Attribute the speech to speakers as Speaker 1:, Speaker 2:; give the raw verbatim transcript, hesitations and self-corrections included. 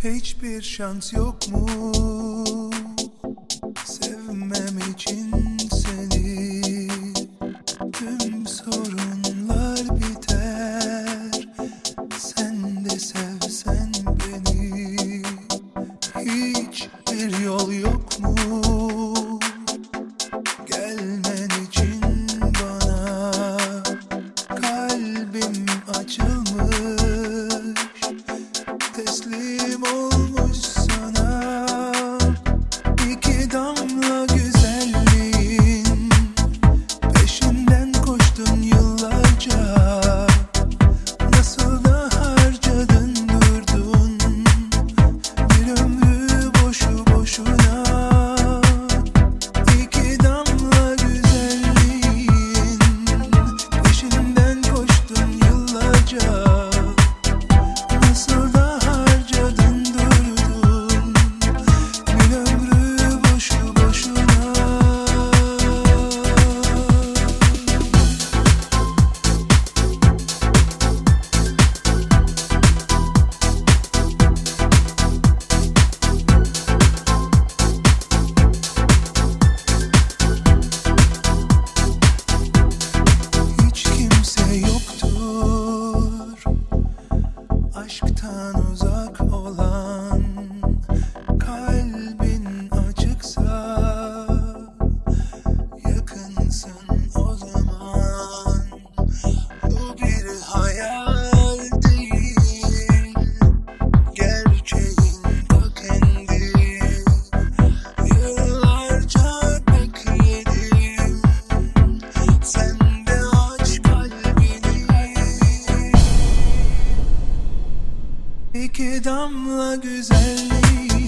Speaker 1: Hiçbir şans yok mu sevmem için seni? Tüm sorunlar biter, sen de sevsen beni. Hiçbir yol yok mu gelmen için bana? Kalbim açılmış, teslim olmuş sana. İki damla güzelliğin peşinden koştun yıllarca. Nasıl da harcadın durdun bir ömrü boşu boşuna. İki damla güzelliğin peşinden koştun yıllarca. Nasıl da harcadın durdun bir ömrü boşu boşuna. Hiç kimse yoktur aşktan uzak olan. Kalbin açıksa yakınsın o zaman. Bu bir hayal değil, gerçeğin ta kendi. Yıllarca bekledim, sen de aç kalbini. İki damla güzelliğin